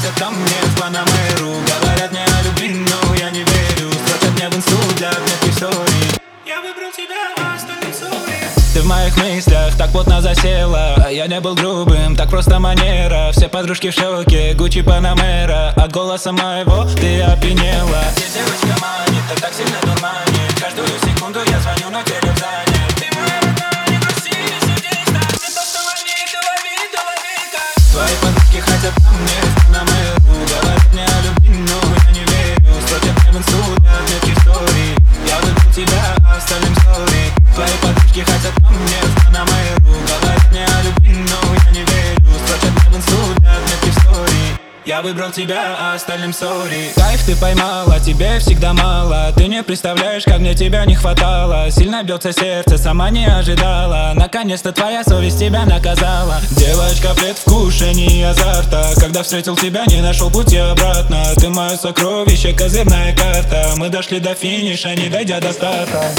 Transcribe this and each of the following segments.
хотят ко мне в Панамеру. Говорят мне о любви, но я не верю. Строчат мне в инсту для отметки в стори. Я выбрал тебя, а остальным сори. Ты в моих мыслях так плотно засела. А я не был грубым, так просто манера. Все подружки в шоке, Гуччи, Панамера. От голоса моего ты опьянела. Здесь девочка манит, ты так сильно дурманит. Каждую секунду я звоню, но телефон занят. Ты моя родная, не проси, сидишь так. Ты то, что ловит, лови так. Твои подружки хотят ко мне в Панамеру. Говорят мне о любви, но я не верю. Строчат мне в инсту для отметки в стори. Я выбрал тебя, а остальным сори. Твои подружки хотят ко мне в Панамеру. Говорят мне о любви, но я не верю. Строчат мне в инсту для отметки в стори. Я выбрал тебя, а остальным сори. Кайф ты поймала, тебе всегда мало. Ты не представляешь, как мне тебя не хватало. Сильно бьется сердце, сама не ожидала. Наконец-то твоя совесть тебя наказала. Девочка, предвкушение азарта. Когда встретил тебя, не нашел пути обратно. Ты мое сокровище, козырная карта. Мы дошли до финиша, не дойдя до старта.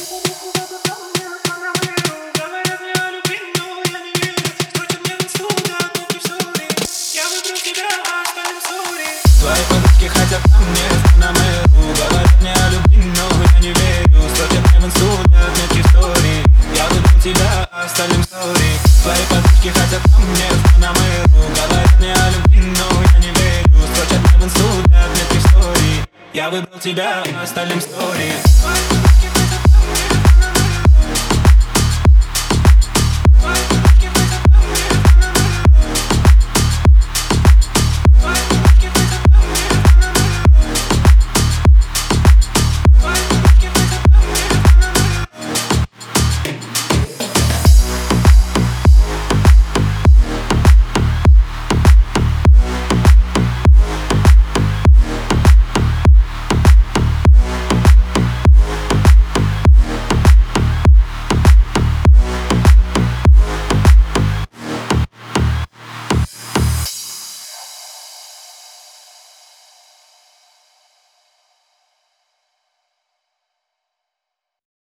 Твои подружки хотят ко мне в Панамеру. Говорят мне о любви, но я не верю. Строчат мне в инсту для отметки в стори. Я выбрал тебя, а остальным сори. Твои подружки хотят ко мне в Панамеру. Говорят мне о любви, но я не верю. Строчат мне в инсту для отметки в стори. Я выбрал тебя, а остальным сори.